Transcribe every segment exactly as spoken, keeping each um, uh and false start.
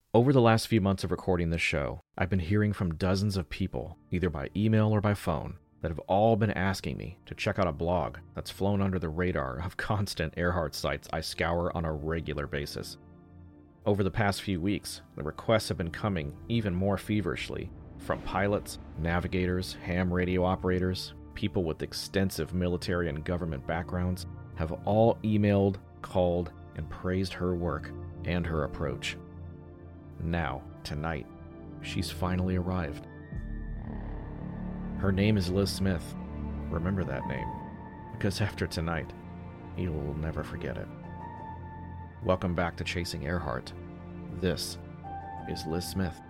Over the last few months of recording this show, I've been hearing from dozens of people, either by email or by phone, that have all been asking me to check out a blog that's flown under the radar of constant Earhart sites I scour on a regular basis. Over the past few weeks, the requests have been coming even more feverishly from pilots, navigators, ham radio operators, people with extensive military and government backgrounds have all emailed, called, and praised her work and her approach. Now, tonight, she's finally arrived. Her name is Liz Smith. Remember that name, because after tonight, you'll never forget it. Welcome back to Chasing Earhart. This is Liz Smith.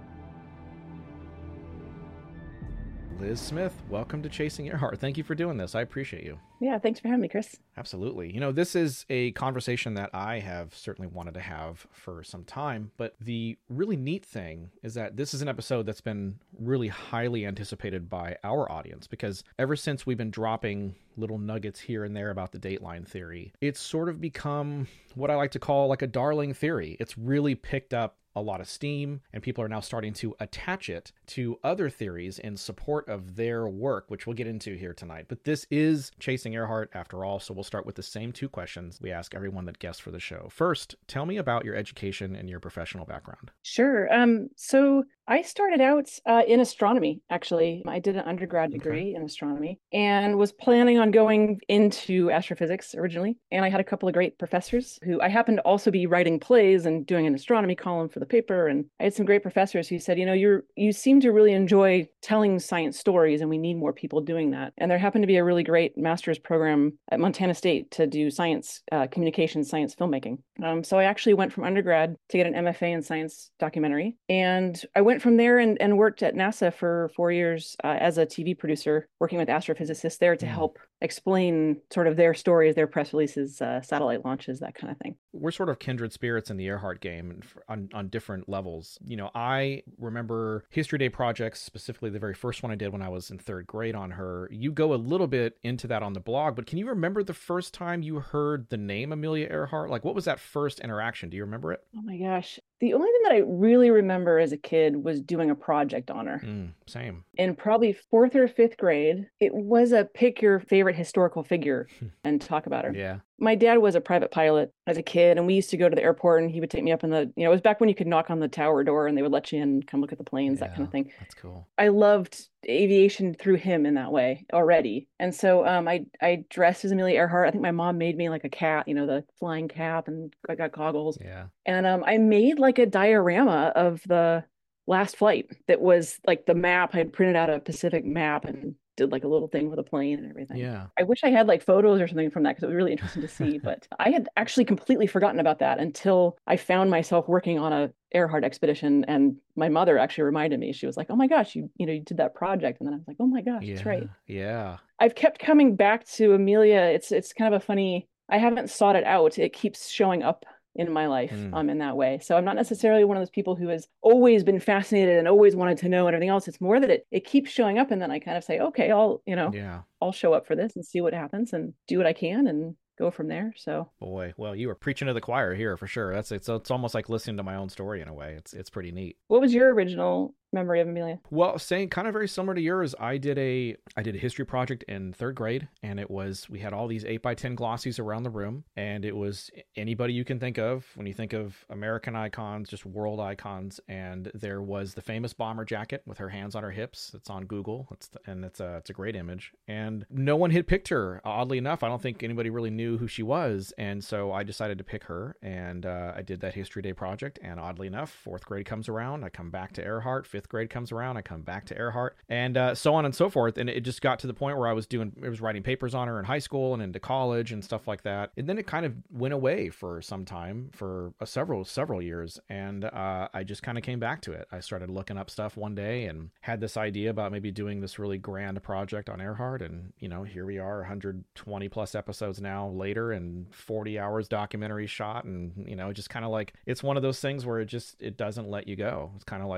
Liz Smith, welcome to Chasing Earhart. Thank you for doing this. I appreciate you. Yeah, thanks for having me, Chris. Absolutely. You know, this is a conversation that I have certainly wanted to have for some time, but the really neat thing is that this is an episode that's been really highly anticipated by our audience, because ever since we've been dropping little nuggets here and there about the Dateline theory, it's sort of become what I like to call like a darling theory. It's really picked up a lot of steam, and people are now starting to attach it to other theories in support of their work, which we'll get into here tonight. But this is Chasing Earhart after all, so we'll start with the same two questions we ask everyone that guests for the show. First, tell me about your education and your professional background. Sure. Um, so I started out uh, in astronomy, actually. I did an undergrad degree okay. in astronomy and was planning on going into astrophysics originally. And I had a couple of great professors who I happened to also be writing plays and doing an astronomy column for the paper. And I had some great professors who said, you know, you're, you seem to really enjoy telling science stories, and we need more people doing that. And there happened to be a really great master's program at Montana State to do science, uh, communications, science filmmaking. Um, so I actually went from undergrad to get an M F A in science documentary. And I went from there and, and worked at NASA for four years uh, as a T V producer, working with astrophysicists there to mm. help explain sort of their stories, their press releases, uh, satellite launches, that kind of thing. We're sort of kindred spirits in the Earhart game on, on different levels. You know, I remember History Day projects, specifically the very first one I did when I was in third grade on her. You go a little bit into that on the blog, but can you remember the first time you heard the name Amelia Earhart? Like, what was that first interaction? Do you remember it? Oh my gosh. The only thing that I really remember as a kid was doing a project on her. Mm, same. In probably fourth or fifth grade, it was a pick your favorite historical figure and talk about her. Yeah. My dad was a private pilot as a kid, and we used to go to the airport, and he would take me up in the, you know, it was back when you could knock on the tower door and they would let you in, come look at the planes, yeah, that kind of thing. That's cool. I loved aviation through him in that way already. And so um, I, I dressed as Amelia Earhart. I think my mom made me like a cat, you know, the flying cap, and I got goggles. Yeah. And um, I made like a diorama of the last flight that was like the map. I had printed out a Pacific map and did like a little thing with a plane and everything. Yeah. I wish I had like photos or something from that, because it was really interesting to see. But I had actually completely forgotten about that until I found myself working on a Earhart expedition, and my mother actually reminded me. She was like, "Oh my gosh, you you know you did that project," and then I was like, "Oh my gosh, yeah. that's right." Yeah. I've kept coming back to Amelia. It's it's kind of a funny. I haven't sought it out. It keeps showing up in my life mm. um, in that way. So I'm not necessarily one of those people who has always been fascinated and always wanted to know and everything else. It's more that it, it keeps showing up, and then I kind of say, okay, I'll, you know, yeah. I'll show up for this and see what happens and do what I can and go from there. So boy, well, you were preaching to the choir here for sure. That's it's it's almost like listening to my own story in a way. It's it's pretty neat. What was your original memory of Amelia? Well, saying kind of very similar to yours. I did a I did a history project in third grade, and it was we had all these eight by ten glossies around the room, and it was anybody you can think of when you think of American icons, just world icons. And there was the famous bomber jacket with her hands on her hips. It's on Google. It's the, and it's a it's a great image. And no one had picked her. Oddly enough, I don't think anybody really knew who she was, and so I decided to pick her. And uh, I did that History Day project. And oddly enough, fourth grade comes around, I come back to Earhart. Fifth grade comes around, I come back to Earhart, and uh, so on and so forth. And it just got to the point where I was doing, I was writing papers on her in high school and into college and stuff like that. And then it kind of went away for some time, for uh, several, several years. And uh, I just kind of came back to it. I started looking up stuff one day and had this idea about maybe doing this really grand project on Earhart. And, you know, here we are one hundred twenty plus episodes now later and forty hours documentary shot. And, you know, just kind of like, it's one of those things where it just, it doesn't let you go. It's kind of like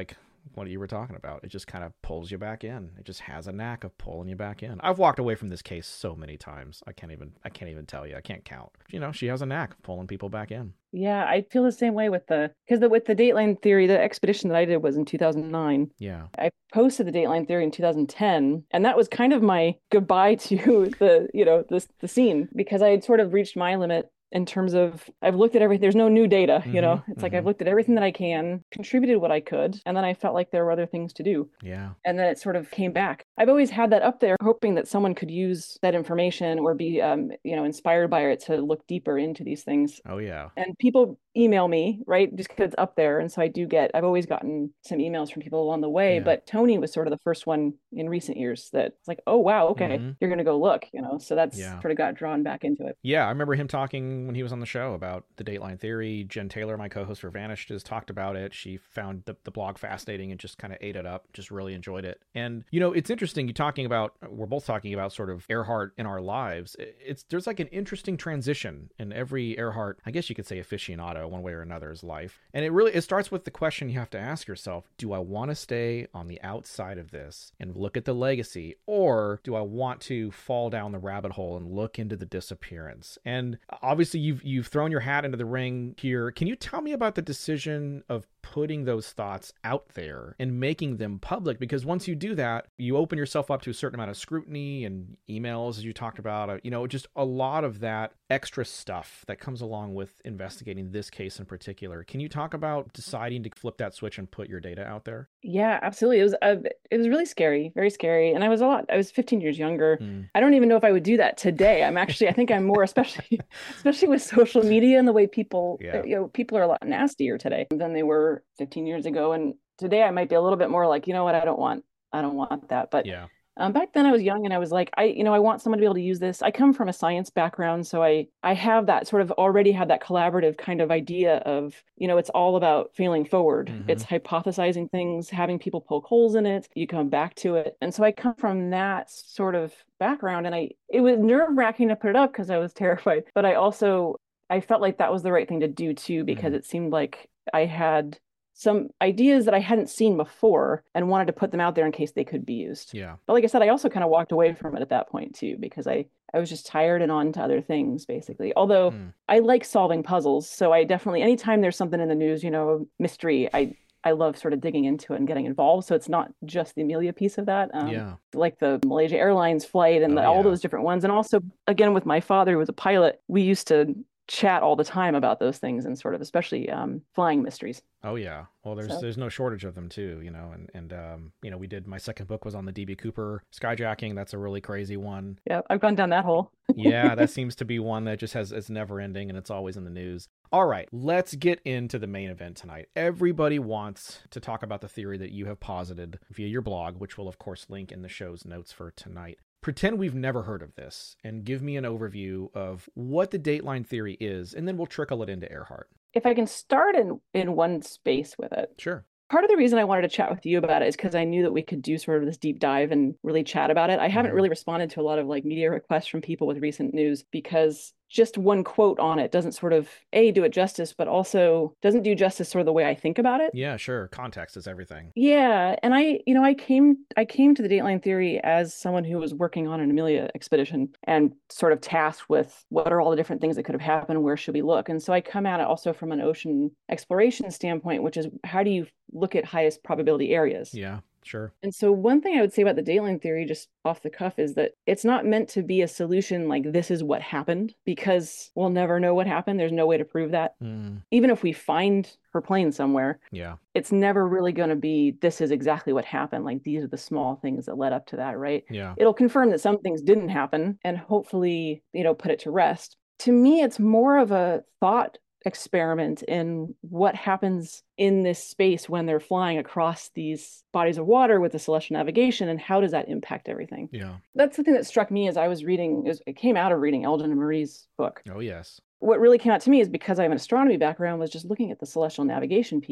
what you were talking about. It just kind of pulls you back in. It just has a knack of pulling you back in. I've walked away from this case so many times. I can't even I can't even tell you. I can't count. You know, she has a knack of pulling people back in. Yeah, I feel the same way with the because the with the Dateline theory, the expedition that I did was in two thousand nine. Yeah. I posted the Dateline theory in two thousand ten, and that was kind of my goodbye to the, you know, the the scene, because I had sort of reached my limit in terms of I've looked at everything. There's no new data, you know. Mm-hmm, It's like mm-hmm. I've looked at everything that I can, contributed what I could, and then I felt like there were other things to do. Yeah. And then it sort of came back. I've always had that up there, hoping that someone could use that information or be, um, you know, inspired by it to look deeper into these things. Oh yeah. And people email me, right? Just because it's up there. And so I do get, I've always gotten some emails from people along the way, Yeah. but Tony was sort of the first one in recent years that it's like, oh, wow, okay, Mhm. you're going to go look, you know? So that's Yeah. sort of got drawn back into it. Yeah, I remember him talking when he was on the show about the Dateline theory. Jen Taylor, my co-host for Vanished, has talked about it. She found the, the blog fascinating and just kind of ate it up, just really enjoyed it. And, you know, it's interesting you talking about, we're both talking about sort of Earhart in our lives. It's, there's like an interesting transition in every Earhart, I guess you could say aficionado, one way or another's life. And it really, it starts with the question you have to ask yourself, do I want to stay on the outside of this and look at the legacy, or do I want to fall down the rabbit hole and look into the disappearance? And obviously you've, you've thrown your hat into the ring here. Can you tell me about the decision of putting those thoughts out there and making them public? Because once you do that, you open yourself up to a certain amount of scrutiny and emails, as you talked about, you know, just a lot of that extra stuff that comes along with investigating this case in particular. Can you talk about deciding to flip that switch and put your data out there? Yeah, absolutely. It was uh, it was really scary, very scary. And I was a lot, I was fifteen years younger. Mm. I don't even know if I would do that today. I'm actually, I think I'm more, especially, especially with social media and the way people, Yeah. you know, people are a lot nastier today than they were fifteen years ago. And today I might be a little bit more like, you know what, I don't want, I don't want that. But Yeah. Um, back then I was young and I was like, I, you know, I want someone to be able to use this. I come from a science background, so I, I have that sort of already had that collaborative kind of idea of, you know, it's all about feeling forward. Mhm. It's hypothesizing things, having people poke holes in it. You come back to it. And so I come from that sort of background, and I, it was nerve wracking to put it up because I was terrified, but I also, I felt like that was the right thing to do too, because Mhm. it seemed like I had some ideas that I hadn't seen before and wanted to put them out there in case they could be used. Yeah. But like I said, I also kind of walked away from it at that point too, because I, I was just tired and on to other things, basically. Although Mm. I like solving puzzles. So I definitely, anytime there's something in the news, you know, mystery, I, I love sort of digging into it and getting involved. So it's not just the Amelia piece of that. Um, Yeah. Like the Malaysia Airlines flight and Oh, the, all yeah. those different ones. And also, again, with my father, who was a pilot, we used to chat all the time about those things, and sort of especially um, flying mysteries. Oh yeah. Well, there's So- there's no shortage of them too, you know, and and um, you know, we did, my second book was on the D B Cooper skyjacking. That's a really crazy one. Yeah, I've gone down that hole. Yeah, that seems to be one that just has, it's never ending and it's always in the news. All right, let's get into the main event tonight. Everybody wants to talk about the theory that you have posited via your blog, which will of course link in the show's notes for tonight. Pretend we've never heard of this and give me an overview of what the Dateline theory is, and then we'll trickle it into Earhart. If I can start in in one space with it. Sure. Part of the reason I wanted to chat with you about it is because I knew that we could do sort of this deep dive and really chat about it. I haven't Mhm. really responded to a lot of like media requests from people with recent news, because just one quote on it doesn't sort of A, do it justice, but also doesn't do justice sort of the way I think about it. Yeah, sure. Context is everything. Yeah, and I, you know, I came I came to the Dateline theory as someone who was working on an Amelia expedition and sort of tasked with what are all the different things that could have happened, where should we look? And so I come at it also from an ocean exploration standpoint, which is how do you look at highest probability areas? Yeah, sure. And so one thing I would say about the Dateline theory, just off the cuff, is that it's not meant to be a solution like this is what happened, because we'll never know what happened. There's no way to prove that. Mm, Even if we find her plane somewhere, yeah. it's never really going to be, this is exactly what happened. Like these are the small things that led up to that, right? Yeah. It'll confirm that some things didn't happen and hopefully, you know, put it to rest. To me, it's more of a thought experiment in what happens in this space when they're flying across these bodies of water with the celestial navigation, and how does that impact everything. Yeah. That's the thing that struck me as I was reading, it, was, it came out of reading Elgin and Marie's book. Oh, yes. What really came out to me is, because I have an astronomy background, was just looking at the celestial navigation piece.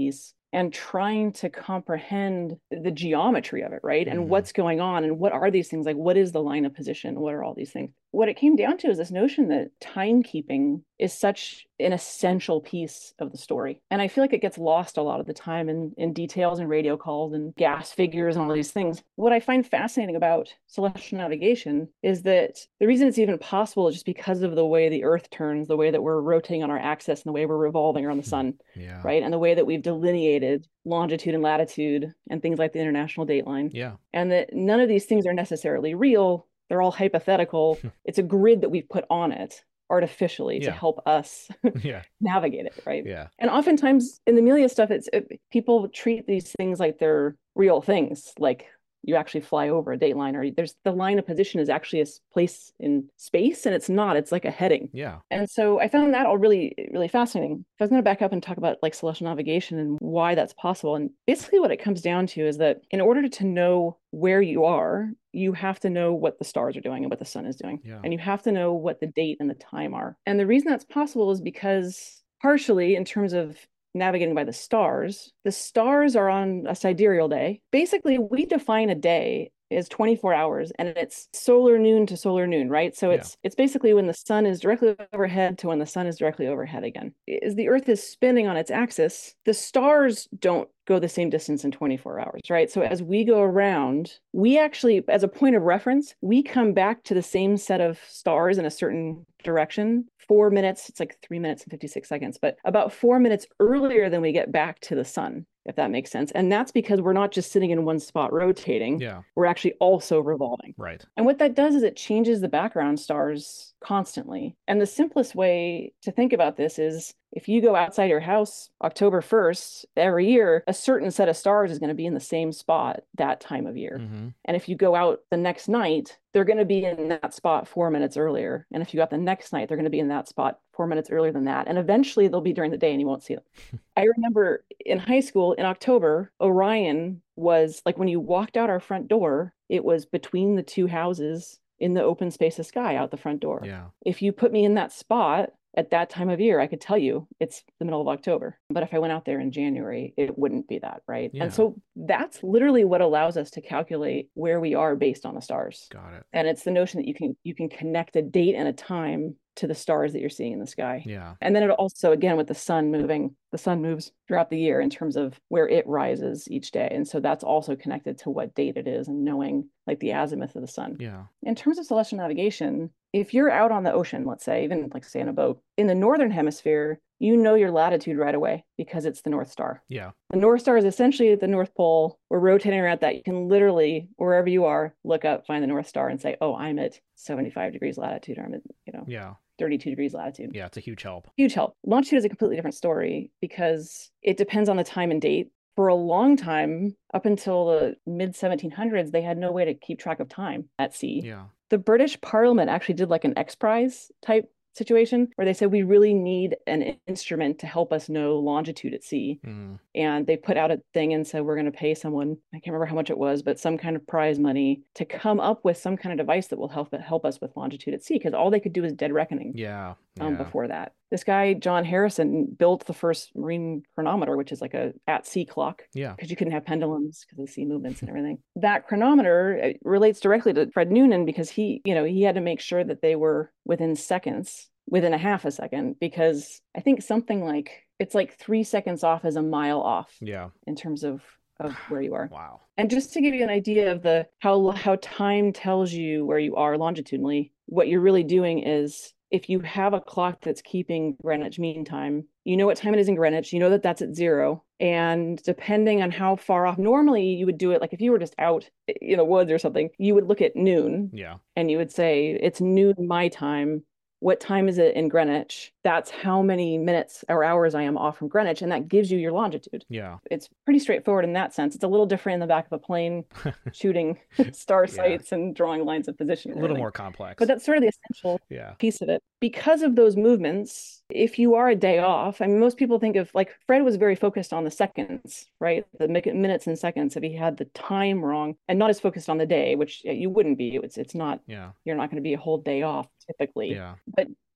and trying to comprehend the geometry of it, right? And Mhm. what's going on and what are these things? Like, what is the line of position? What are all these things? What it came down to is this notion that timekeeping is such an essential piece of the story. And I feel like it gets lost a lot of the time in, in details and radio calls and gas figures and all these things. What I find fascinating about celestial navigation is that the reason it's even possible is just because of the way the Earth turns, the way that we're rotating on our axis, and the way we're revolving around the sun, Yeah. right? And the way that we've delineated longitude and latitude and things like the International Dateline. Yeah. And that none of these things are necessarily real. They're all hypothetical. It's a grid that we've put on it artificially Yeah. to help us Yeah. navigate it, right? Yeah. And oftentimes in the Amelia stuff, it's it, people treat these things like they're real things, like you actually fly over a dateline, or there's the line of position is actually a place in space, and it's not. It's like a heading. Yeah. And so I found that all really, really fascinating. I was going to back up and talk about like celestial navigation and why that's possible. And basically, what it comes down to is that in order to know where you are, you have to know what the stars are doing and what the sun is doing. Yeah. And you have to know what the date and the time are. And the reason that's possible is because, partially in terms of navigating by the stars, the stars are on a sidereal day. Basically, we define a day as twenty-four hours, and it's solar noon to solar noon, right? So it's yeah. it's basically when the sun is directly overhead to when the sun is directly overhead again. As the Earth is spinning on its axis, the stars don't go the same distance in twenty-four hours, right? So as we go around, we actually, as a point of reference, we come back to the same set of stars in a certain direction four minutes, it's like three minutes and fifty-six seconds, but about four minutes earlier than we get back to the sun, if that makes sense. And that's because we're not just sitting in one spot rotating. Yeah. We're actually also revolving. Right. And what that does is it changes the background stars constantly. And the simplest way to think about this is if you go outside your house October first, every year, a certain set of stars is going to be in the same spot that time of year. Mm-hmm. And if you go out the next night, they're going to be in that spot four minutes earlier. And if you go out the next night, they're going to be in that spot four minutes earlier than that. And eventually they'll be during the day and you won't see them. I remember in high school in October, Orion was like when you walked out our front door, it was between the two houses in the open space of sky out the front door. Yeah. If you put me in that spot at that time of year, I could tell you it's the middle of October. But if I went out there in January, it wouldn't be that, right? Yeah. And so that's literally what allows us to calculate where we are based on the stars. Got it. And it's the notion that you can you can connect a date and a time to the stars that you're seeing in the sky. Yeah. And then it also, again, with the sun moving, the sun moves throughout the year in terms of where it rises each day. And so that's also connected to what date it is and knowing like the azimuth of the sun. Yeah. In terms of celestial navigation, if you're out on the ocean, let's say, even like say in a boat, in the northern hemisphere, you know your latitude right away because it's the North Star. Yeah. The North Star is essentially the North Pole. We're rotating around that. You can literally, wherever you are, look up, find the North Star and say, oh, I'm at seventy-five degrees latitude, or I'm at, you know, Yeah. thirty-two degrees latitude. Yeah, it's a huge help. Huge help. Longitude is a completely different story because it depends on the time and date. For a long time, up until the mid seventeen hundreds, they had no way to keep track of time at sea. Yeah. The British Parliament actually did like an X Prize type situation where they said we really need an instrument to help us know longitude at sea. Mm. And they put out a thing and said we're going to pay someone, I can't remember how much it was, but some kind of prize money to come up with some kind of device that will help help us with longitude at sea, because all they could do was dead reckoning. Yeah. Um, yeah. before that, this guy John Harrison built the first marine chronometer, which is like a at sea clock. Yeah. Because you couldn't have pendulums because of sea movements and everything. That chronometer relates directly to Fred Noonan because he, you know, he had to make sure that they were within seconds, within a half a second, because I think something like it's like three seconds off is a mile off. Yeah. In terms of of where you are. Wow. And just to give you an idea of the how how time tells you where you are longitudinally, what you're really doing is if you have a clock that's keeping Greenwich Mean Time, you know what time it is in Greenwich, you know that that's at zero. And depending on how far off, normally you would do it like if you were just out in the woods or something, you would look at noon. Yeah. And you would say, it's noon my time. What time is it in Greenwich? That's how many minutes or hours I am off from Greenwich. And that gives you your longitude. Yeah. It's pretty straightforward in that sense. It's a little different in the back of a plane, shooting star Yeah. sites and drawing lines of position. A little more complex. But that's sort of the essential yeah. piece of it. Because of those movements, if you are a day off, I mean, most people think of like Fred was very focused on the seconds, right? The minutes and seconds. If he had the time wrong and not as focused on the day, which you wouldn't be, it's it's not. Yeah. You're not going to be a whole day off typically. Yeah. But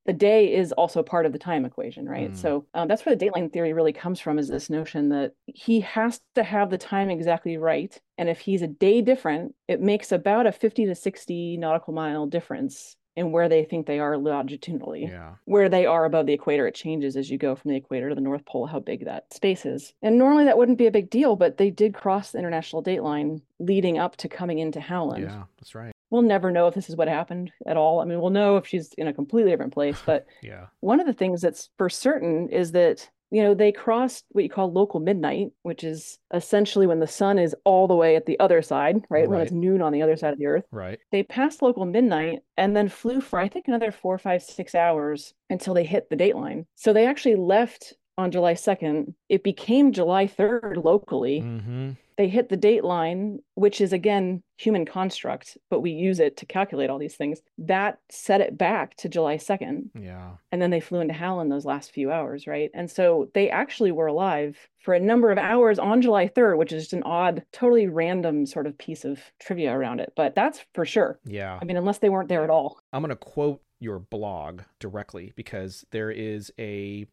the day is also part of the time equation, right? Mm, So um, that's where the dateline theory really comes from, is this notion that he has to have the time exactly right. And if he's a day different, it makes about a fifty to sixty nautical mile difference in where they think they are longitudinally. yeah. Where they are above the equator, it changes as you go from the equator to the North Pole, how big that space is. And normally that wouldn't be a big deal, but they did cross the international dateline leading up to coming into Howland. Yeah, that's right. We'll never know if this is what happened at all. I mean, we'll know if she's in a completely different place, but Yeah. one of the things that's for certain is that, you know, they crossed what you call local midnight, which is essentially when the sun is all the way at the other side, right? When it's Right. noon on the other side of the earth. Right. They passed local midnight and then flew for, I think, another four, five, six hours until they hit the dateline. So they actually left on July second. It became July third locally. Mm-hmm. They hit the dateline, which is again human construct, but we use it to calculate all these things. That set it back to July second. Yeah. And then they flew into Howland those last few hours, right? And so they actually were alive for a number of hours on July third, which is just an odd, totally random sort of piece of trivia around it. But that's for sure. Yeah. I mean, unless they weren't there at all. I'm going to quote your blog directly because there is a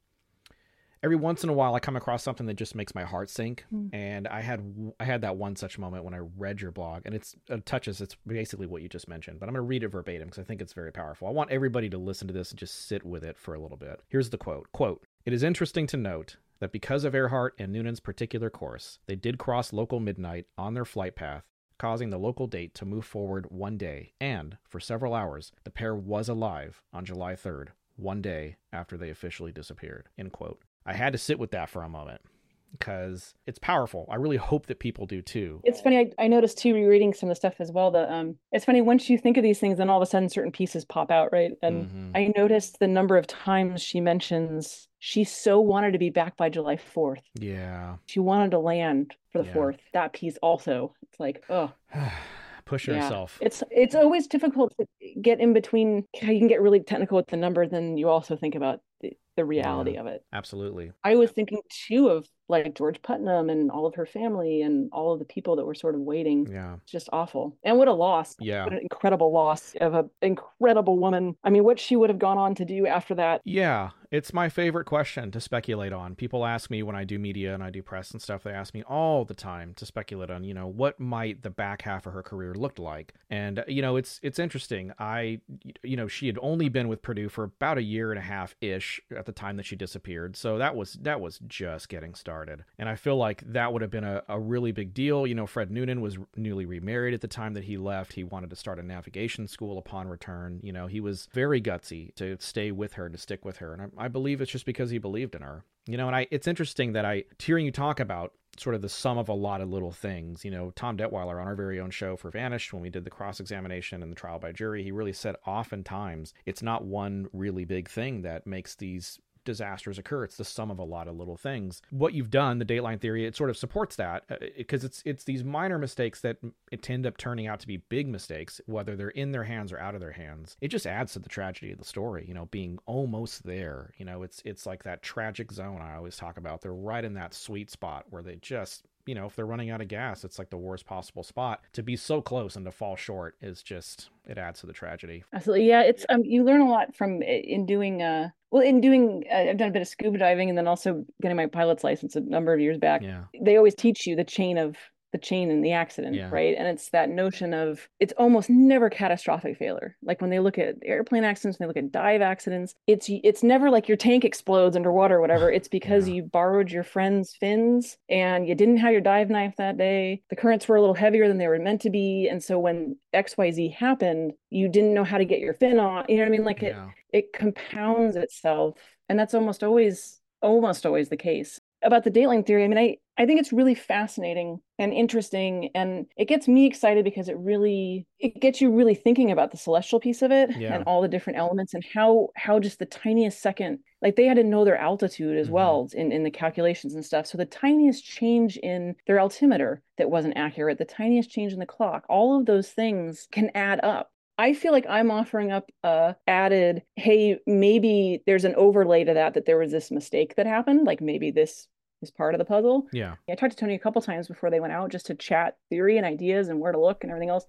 every once in a while I come across something that just makes my heart sink. Mm. And I had I had that one such moment when I read your blog, and it's it touches it's basically what you just mentioned, but I'm going to read it verbatim because I think it's very powerful. I want everybody to listen to this and just sit with it for a little bit. Here's the quote. Quote, "It is interesting to note that because of Earhart and Noonan's particular course, they did cross local midnight on their flight path, causing the local date to move forward one day, and for several hours, the pair was alive on July third, one day after they officially disappeared." End quote. I had to sit with that for a moment because it's powerful. I really hope that people do too. It's funny. I, I noticed too, rereading some of the stuff as well, that um, it's funny, once you think of these things, then all of a sudden certain pieces pop out, right? And mm-hmm. I noticed the number of times she mentions she so wanted to be back by July fourth. Yeah. She wanted to land for the yeah. fourth. That piece also, it's like, oh. Pushing yeah. herself. It's it's always difficult to get in between. You can get really technical with the number, then you also think about the, the reality yeah, of it. Absolutely. I was thinking too of like George Putnam and all of her family and all of the people that were sort of waiting. Yeah. It's just awful. And what a loss. Yeah. What an incredible loss of an incredible woman. I mean, what she would have gone on to do after that. Yeah. It's my favorite question to speculate on. People ask me when I do media and I do press and stuff, they ask me all the time to speculate on, you know, what might the back half of her career look like. And, you know, it's it's interesting. I, you know, she had only been with Purdue for about a year and a half ish at the time that she disappeared. So that was that was just getting started. And I feel like that would have been a, a really big deal. You know, Fred Noonan was newly remarried at the time that he left. He wanted to start a navigation school upon return. You know, he was very gutsy to stay with her, to stick with her. And I, I believe it's just because he believed in her. You know, and I it's interesting that I, hearing you talk about sort of the sum of a lot of little things, you know, Tom Detweiler on our very own show for Vanished, when we did the cross-examination and the trial by jury, he really said oftentimes it's not one really big thing that makes these disasters occur. It's the sum of a lot of little things. What you've done, the Dateline theory, it sort of supports that because uh, it's it's these minor mistakes that it end up turning out to be big mistakes, whether they're in their hands or out of their hands. It just adds to the tragedy of the story, you know, being almost there. You know, it's it's like that tragic zone I always talk about. They're right in that sweet spot where they just, you know, if they're running out of gas, it's like the worst possible spot. To be so close and to fall short is just, it adds to the tragedy. Absolutely. Yeah. It's, um, you learn a lot from in doing, uh, well, in doing, uh, I've done a bit of scuba diving and then also getting my pilot's license a number of years back. Yeah. They always teach you the chain of the chain in the accident, yeah. right? And it's that notion of it's almost never catastrophic failure. Like when they look at airplane accidents, when they look at dive accidents, it's it's never like your tank explodes underwater or whatever. It's because yeah. you borrowed your friend's fins and you didn't have your dive knife that day. The currents were a little heavier than they were meant to be. And so when X Y Z happened, you didn't know how to get your fin on. You know what I mean? Like yeah. it it compounds itself. And that's almost always, almost always the case. About the Dateline theory, I mean, I, I think it's really fascinating and interesting, and it gets me excited because it really, it gets you really thinking about the celestial piece of it yeah. and all the different elements and how, how just the tiniest second, like they had to know their altitude as mm-hmm. well in, in the calculations and stuff. So the tiniest change in their altimeter that wasn't accurate, the tiniest change in the clock, all of those things can add up. I feel like I'm offering up a added, hey, maybe there's an overlay to that, that there was this mistake that happened. Like maybe this is part of the puzzle. Yeah. I talked to Tony a couple times before they went out just to chat theory and ideas and where to look and everything else. Sure.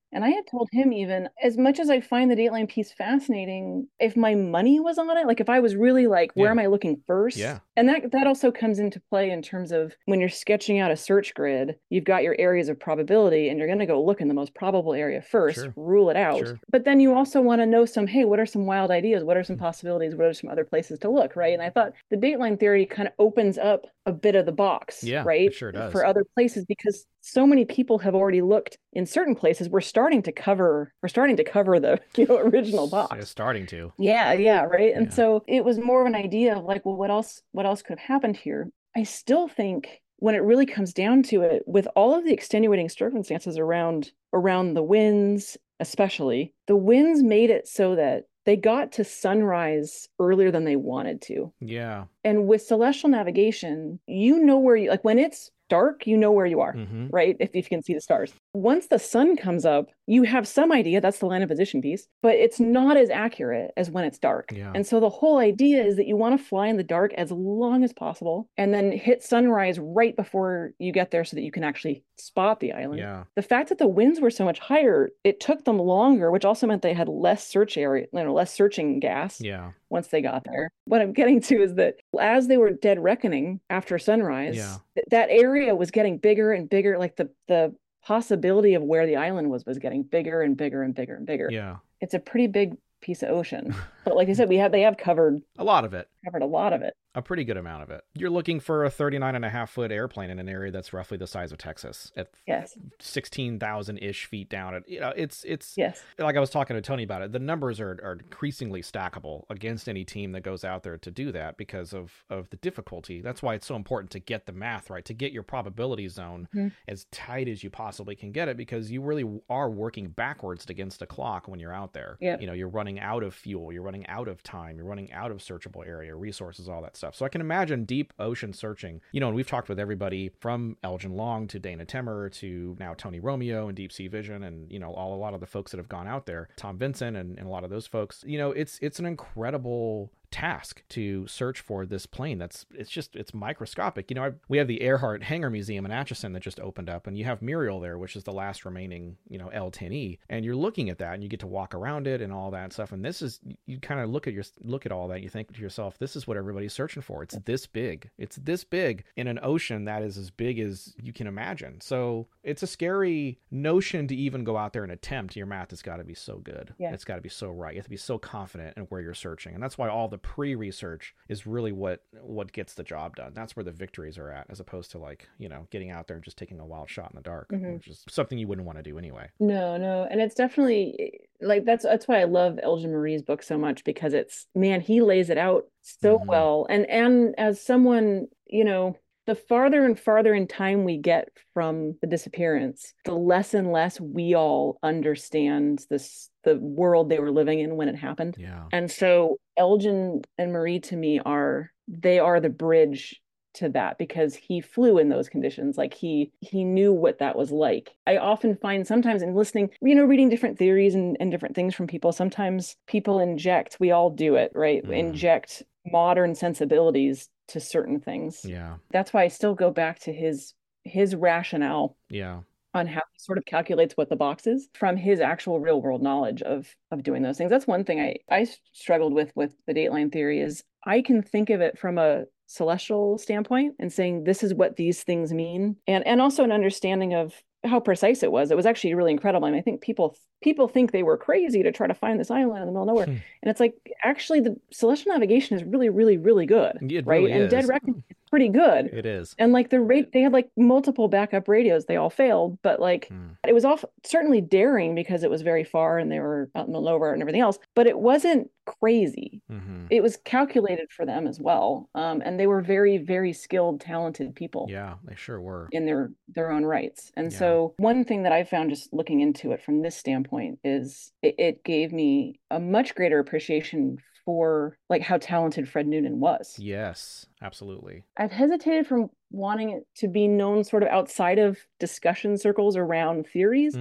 And I had told him, even as much as I find the Dateline piece fascinating, if my money was on it, like if I was really like, where Yeah. am I looking first? Yeah. And that that also comes into play in terms of when you're sketching out a search grid, you've got your areas of probability and you're going to go look in the most probable area first, Sure. rule it out. Sure. But then you also want to know some, hey, what are some wild ideas? What are some possibilities? What are some other places to look, right? And I thought the Dateline theory kind of opens up a bit of the box, Yeah, right? it sure does. For other places, because so many people have already looked in certain places. We're starting to cover, we're starting to cover the, you know, original box. Yeah, starting to. Yeah, yeah, right. And Yeah. so it was more of an idea of like, well, what else, what else could have happened here? I still think when it really comes down to it, with all of the extenuating circumstances around around the winds, especially, the winds made it so that they got to sunrise earlier than they wanted to. Yeah. And with celestial navigation, you know where you, like when it's dark, you know where you are, Mm-hmm. right? If, if you can see the stars. Once the sun comes up, you have some idea, that's the line of position piece, but it's not as accurate as when it's dark. Yeah. And so the whole idea is that you want to fly in the dark as long as possible and then hit sunrise right before you get there so that you can actually spot the island. Yeah. The fact that the winds were so much higher, it took them longer, which also meant they had less search area, you know, less searching gas. Yeah. Once they got there. What I'm getting to is that as they were dead reckoning after sunrise, Yeah. th- that area was getting bigger and bigger. Like the the possibility of where the island was was getting bigger and bigger and bigger and bigger. Yeah. It's a pretty big piece of ocean. But like I said, we have they have covered a lot of it. Covered a lot of it. A pretty good amount of it. You're looking for a thirty-nine and a half foot airplane in an area that's roughly the size of Texas at yes. sixteen thousand ish feet down. It, you know, it's, it's yes. like I was talking to Tony about it. The numbers are, are increasingly stackable against any team that goes out there to do that because of, of the difficulty. That's why it's so important to get the math right, to get your probability zone mm-hmm. as tight as you possibly can get it, because you really are working backwards against a clock when you're out there. Yep. You know, you're running out of fuel, you're running out of time, you're running out of searchable area, resources, all that stuff. So I can imagine deep ocean searching, you know, and we've talked with everybody from Elgin Long to Dana Timmer to now Tony Romeo and Deep Sea Vision and, you know, all a lot of the folks that have gone out there, Tom Vincent and, and a lot of those folks. You know, it's it's an incredible task to search for this plane. That's it's just it's microscopic. You know, I, we have the Earhart Hangar Museum in Atchison that just opened up, and you have Muriel there, which is the last remaining, you know, L ten E, and you're looking at that and you get to walk around it and all that stuff. And this is, you kind of look at your look at all that, and you think to yourself, this is what everybody's searching for. It's this big. It's this big in an ocean that is as big as you can imagine. So it's a scary notion to even go out there and attempt. Your math has got to be so good. Yeah. It's got to be so right. You have to be so confident in where you're searching, and that's why all the pre-research is really what what gets the job done. That's where the victories are at, as opposed to, like, you know, getting out there and just taking a wild shot in the dark, mm-hmm. which is something you wouldn't want to do anyway. No, no, and it's definitely like that's that's why I love Elgin Marie's book so much, because it's, man, he lays it out so mm-hmm. well, and and as someone, you know, the farther and farther in time we get from the disappearance, the less and less we all understand this, the world they were living in when it happened. Yeah. And so Elgin and Marie, to me, are, they are the bridge to that, because he flew in those conditions. Like he he knew what that was like. I often find sometimes in listening, you know, reading different theories and, and different things from people, sometimes people inject, we all do it, right? Mm. Inject modern sensibilities to certain things. Yeah. That's why I still go back to his his rationale. Yeah. On how he sort of calculates what the box is from his actual real world knowledge of of doing those things. That's one thing I I struggled with with the Dateline theory, is I can think of it from a celestial standpoint and saying this is what these things mean, and and also an understanding of how precise it was. It was actually really incredible. I mean, I think people people think they were crazy to try to find this island in the middle of nowhere. Hmm. And it's like, actually, the celestial navigation is really, really, really good. It right. Really and is. Dead Reckoning is pretty good. It is. And like the rate, they had like multiple backup radios. They all failed, but like hmm. it was all certainly daring because it was very far and they were out in the middle of nowhere and everything else. But it wasn't crazy. Mm-hmm. It was calculated for them as well. Um, and they were very, very skilled, talented people. Yeah, they sure were. In their, their own rights. And Yeah. so one thing that I found just looking into it from this standpoint is it, it gave me a much greater appreciation for like how talented Fred Noonan was. Yes, absolutely. I've hesitated from wanting it to be known sort of outside of discussion circles around theories, mm-hmm.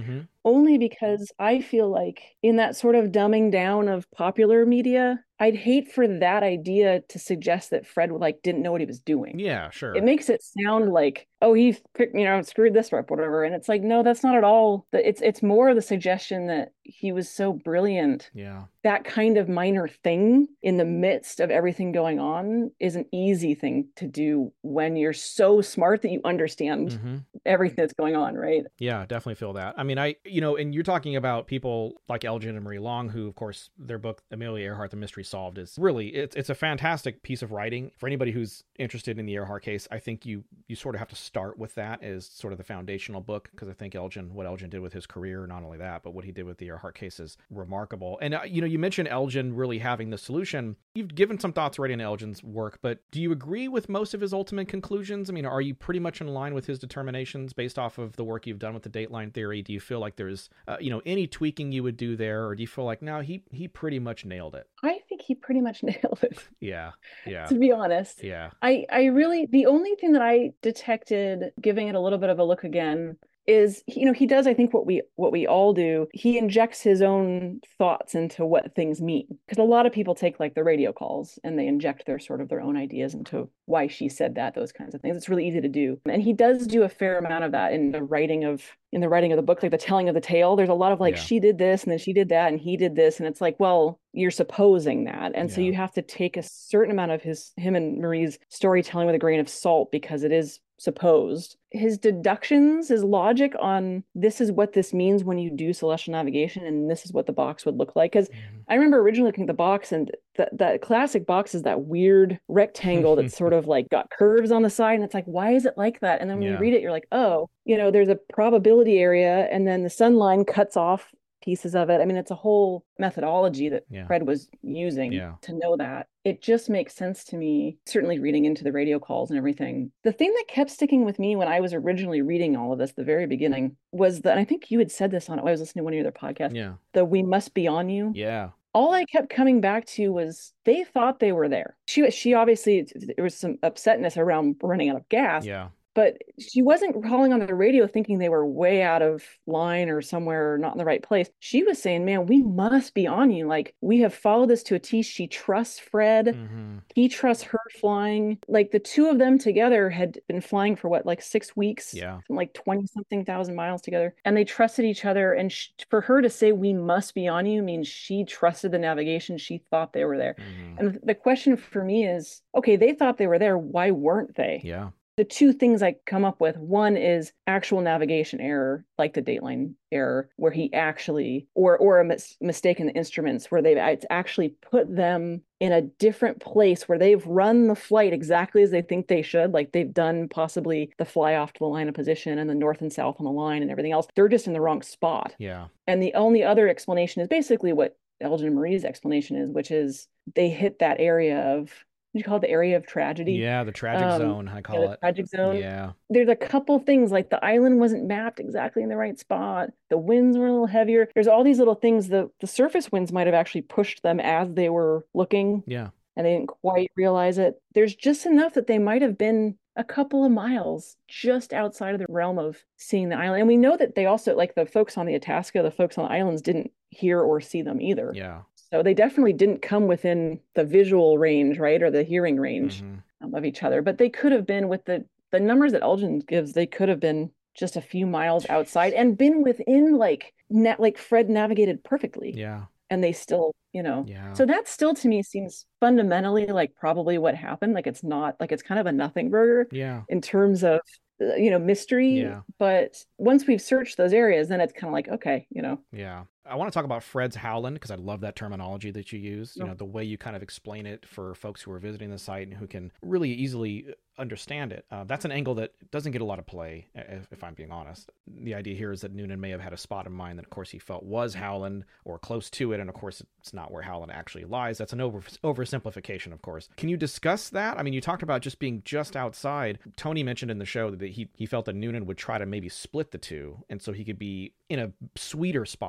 only because I feel like in that sort of dumbing down of popular media, I'd hate for that idea to suggest that Fred like didn't know what he was doing. Yeah, sure. It makes it sound like, oh, he you know screwed this up, whatever. And it's like, no, that's not at all. It's it's more the suggestion that he was so brilliant. Yeah. That kind of minor thing in the midst of everything going on is an easy thing to do when you're so smart that you understand mm-hmm. everything that's going on, right? Yeah, definitely feel that. I mean, I, you know, and you're talking about people like Elgin and Marie Long, who, of course, their book, Amelia Earhart, The Mystery Solved, is really, it's it's a fantastic piece of writing. For anybody who's interested in the Earhart case, I think you you sort of have to start with that as sort of the foundational book, because I think Elgin, what Elgin did with his career, not only that, but what he did with the Earhart case is remarkable. And, uh, you know, you mentioned Elgin really having the solution. You've given some thoughts already on Elgin's work, but do you agree with most of his ultimate conclusions? I mean, are you pretty much in line with his determinations based off of the work you've done with the Dateline theory? Do you feel like there's, uh, you know, any tweaking you would do there, or do you feel like, no, he he pretty much nailed it? I think he pretty much nailed it. Yeah, yeah. To be honest. Yeah. I, I really, the only thing that I detected, giving it a little bit of a look again, is, you know, he does, I think, what we what we all do. He injects his own thoughts into what things mean. Because a lot of people take like the radio calls and they inject their sort of their own ideas into why she said that, those kinds of things. It's really easy to do. And he does do a fair amount of that in the writing of in the writing of the book, like the telling of the tale. There's a lot of like, yeah. she did this and then she did that and he did this. And it's like, well, you're supposing that. And yeah. so you have to take a certain amount of his him and Marie's storytelling with a grain of salt, because it is supposed. His deductions, his logic on this is what this means when you do celestial navigation, and this is what the box would look like. Because mm-hmm. I remember originally looking at the box, and that that classic box is that weird rectangle that's sort of like got curves on the side, and it's like, why is it like that? And then when yeah. you read it, you're like, oh, you know, there's a probability area, and then the sun line cuts off pieces of it. I mean, it's a whole methodology that yeah. Fred was using yeah. to know that. It just makes sense to me, certainly reading into the radio calls and everything. The thing that kept sticking with me when I was originally reading all of this, the very beginning, was that, and I think you had said this on, I was listening to one of your other podcasts, yeah. the "we must be on you." Yeah. All I kept coming back to was they thought they were there. She, she obviously, there was some upsetness around running out of gas. Yeah. But she wasn't calling on the radio thinking they were way out of line or somewhere not in the right place. She was saying, man, we must be on you. Like, we have followed this to a T. She trusts Fred. Mm-hmm. He trusts her flying. Like, the two of them together had been flying for what, like six weeks? Yeah. Like twenty something thousand miles together. And they trusted each other. And sh- for her to say, we must be on you, means she trusted the navigation. She thought they were there. Mm-hmm. And the question for me is, okay, they thought they were there. Why weren't they? Yeah. The two things I come up with, one is actual navigation error, like the Dateline error, where he actually, or or a mis- mistake in the instruments, where they've it's actually put them in a different place where they've run the flight exactly as they think they should. Like they've done possibly the fly off to the line of position and the north and south on the line and everything else. They're just in the wrong spot. Yeah. And the only other explanation is basically what Elgin and Marie's explanation is, which is they hit that area of, you call it the area of tragedy? Yeah, the tragic um, zone, I call yeah, the it. Tragic zone. Yeah. There's a couple things, like the island wasn't mapped exactly in the right spot. The winds were a little heavier. There's all these little things. The, the surface winds might have actually pushed them as they were looking. Yeah. And they didn't quite realize it. There's just enough that they might have been a couple of miles just outside of the realm of seeing the island. And we know that they also, like the folks on the Itasca, the folks on the islands didn't hear or see them either. Yeah. So they definitely didn't come within the visual range, right, or the hearing range mm-hmm. um, of each other. But they could have been, with the, the numbers that Elgin gives, they could have been just a few miles outside and been within, like, net, like Fred navigated perfectly. Yeah. And they still, you know. Yeah. So that still, to me, seems fundamentally like probably what happened. Like it's not, like it's kind of a nothing burger. Yeah. In terms of, you know, mystery. Yeah. But once we've searched those areas, then it's kind of like, okay, you know. Yeah. I want to talk about Fred's Howland, because I love that terminology that you use. You oh. know, the way you kind of explain it for folks who are visiting the site and who can really easily understand it. Uh, that's an angle that doesn't get a lot of play, if, if I'm being honest. The idea here is that Noonan may have had a spot in mind that, of course, he felt was Howland or close to it. And, of course, it's not where Howland actually lies. That's an over oversimplification, of course. Can you discuss that? I mean, you talked about just being just outside. Tony mentioned in the show that he, he felt that Noonan would try to maybe split the two. And so he could be in a sweeter spot, I guess,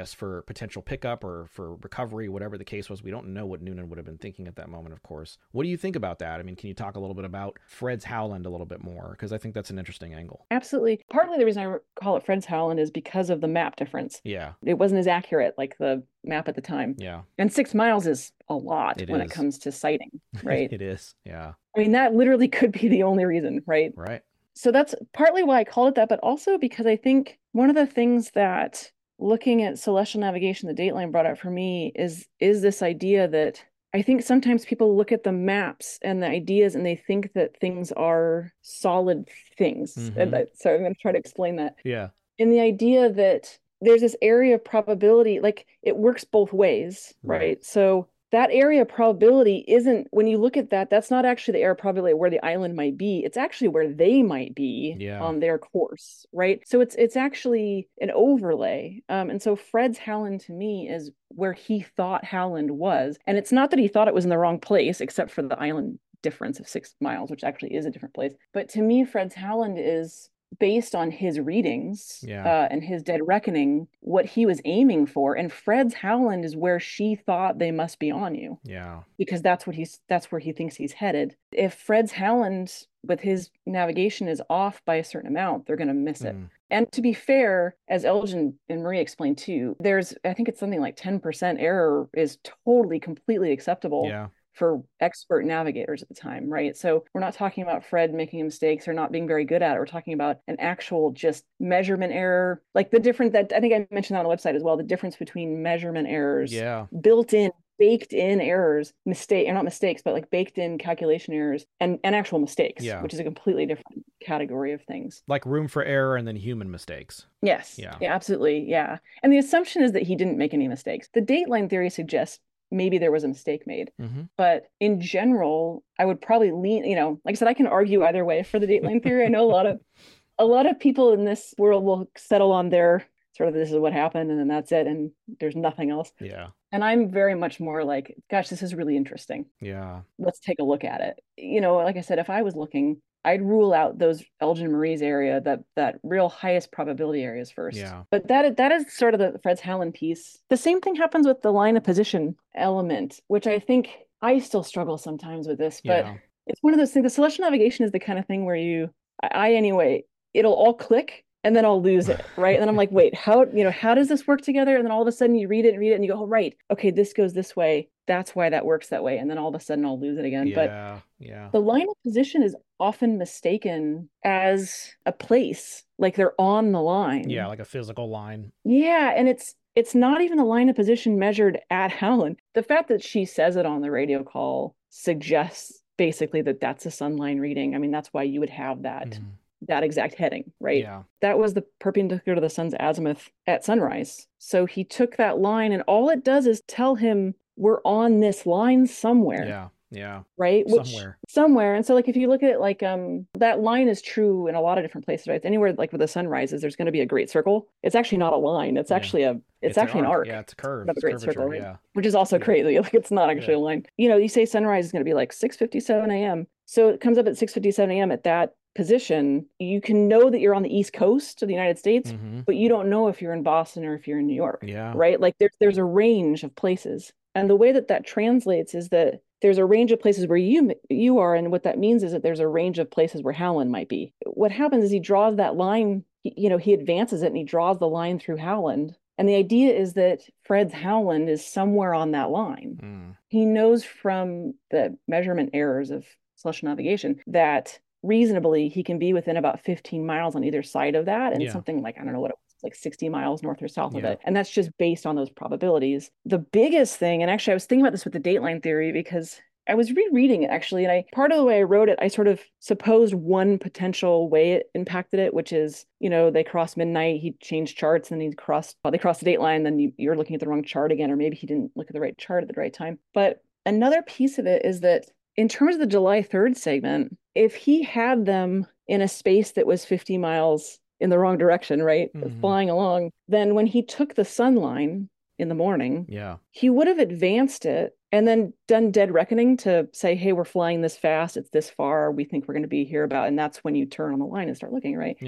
us for potential pickup or for recovery, whatever the case was. We don't know what Noonan would have been thinking at that moment, of course. What do you think about that? I mean, can you talk a little bit about Fred's Howland a little bit more? Because I think that's an interesting angle. Absolutely. Partly the reason I call it Fred's Howland is because of the map difference. Yeah. It wasn't as accurate like the map at the time. Yeah. And six miles is a lot It when is. it comes to sighting, right? It is. Yeah. I mean, that literally could be the only reason, right? Right. So that's partly why I called it that, but also because I think one of the things that looking at celestial navigation, the Dateline brought out for me is is this idea that I think sometimes people look at the maps and the ideas and they think that things are solid things. Mm-hmm. And that, so I'm going to try to explain that. Yeah. In the idea that there's this area of probability, like it works both ways, right? Right. So that area of probability isn't, when you look at that, that's not actually the area of probability where the island might be. It's actually where they might be Yeah. on their course, right? So it's it's actually an overlay. Um, and so Fred's Howland to me is where he thought Howland was. And it's not that he thought it was in the wrong place, except for the island difference of six miles, which actually is a different place. But to me, Fred's Howland is based on his readings Yeah. uh, and his dead reckoning, what he was aiming for. And Fred's Howland is where she thought they must be on you. Yeah. Because that's what he's that's where he thinks he's headed. If Fred's Howland with his navigation is off by a certain amount, they're going to miss it. Mm. And to be fair, as Elgin and Marie explained too, there's I think it's something like ten percent error is totally completely acceptable. Yeah. For expert navigators at the time, right? So we're not talking about Fred making mistakes or not being very good at it. We're talking about an actual just measurement error, like the difference that I think I mentioned that on the website as well, the difference between measurement errors, Yeah. built in, baked in errors, mistake, or not mistakes, but like baked in calculation errors and, and actual mistakes, Yeah. which is a completely different category of things. Like room for error and then human mistakes. Yes. Yeah. Yeah, absolutely. Yeah. And the assumption is that he didn't make any mistakes. The Dateline theory suggests maybe there was a mistake made. Mm-hmm. But in general, I would probably lean, you know, like I said, I can argue either way for the Dateline theory. I know a lot of a lot of people in this world will settle on their sort of this is what happened and then that's it and there's nothing else. Yeah. And I'm very much more like, gosh, this is really interesting. Yeah. Let's take a look at it. You know, like I said, if I was looking, I'd rule out those Elgin and Marie's area, that that real highest probability areas first. Yeah. But that that is sort of the Fred's Howland piece. The same thing happens with the line of position element, which I think I still struggle sometimes with this, but Yeah. it's one of those things. The celestial navigation is the kind of thing where you, I, I anyway, it'll all click and then I'll lose it, right? And then I'm like, wait, how, you know, how does this work together? And then all of a sudden you read it and read it and you go, oh, right, okay, this goes this way. That's why that works that way. And then all of a sudden I'll lose it again. Yeah. But Yeah. the line of position is often mistaken as a place, like they're on the line. Yeah. Like a physical line. Yeah. And it's, it's not even a line of position measured at Howland. The fact that she says it on the radio call suggests basically that that's a sunline reading. I mean, that's why you would have that. Mm. that exact heading, right? Yeah. That was the perpendicular to the sun's azimuth at sunrise. So he took that line and all it does is tell him we're on this line somewhere. Yeah. Yeah. Right? Which, Somewhere. somewhere. And so like if you look at it like um that line is true in a lot of different places, right? Anywhere like where the sun rises, there's going to be a great circle. It's actually not a line. It's Yeah. actually a it's, It's actually an arc. Yeah, it's a curve. Of a It's great curvature, circle, right? yeah. Which is also Yeah. crazy. Like it's not actually Yeah. a line. You know, you say sunrise is going to be like six fifty-seven a.m. So it comes up at six fifty-seven a.m. at that position. You can know that you're on the East Coast of the United States, Mm-hmm. but you don't know if you're in Boston or if you're in New York, Yeah. right? Like there's there's a range of places. And the way that that translates is that there's a range of places where you you are, and what that means is that there's a range of places where Howland might be. What happens is he draws that line, he, you know, he advances it and he draws the line through Howland. And the idea is that Fred's Howland is somewhere on that line. Mm. He knows from the measurement errors of celestial navigation that reasonably he can be within about fifteen miles on either side of that, and Yeah. something like, I don't know what it was, like sixty miles north or south of Yeah. it. And that's just based on those probabilities. The biggest thing, and actually I was thinking about this with the Dateline theory because I was rereading it actually, and I part of the way I wrote it, I sort of supposed one potential way it impacted it, which is, you know, they crossed midnight, he changed charts, and then he crossed, well, they crossed the Dateline, then you, you're looking at the wrong chart again, or maybe he didn't look at the right chart at the right time. But another piece of it is that in terms of the July third segment, if he had them in a space that was fifty miles in the wrong direction, right, Mhm. flying along, then when he took the sun line in the morning, Yeah. he would have advanced it and then done dead reckoning to say, hey, we're flying this fast, it's this far, we think we're going to be here about, and that's when you turn on the line and start looking, right? Yeah.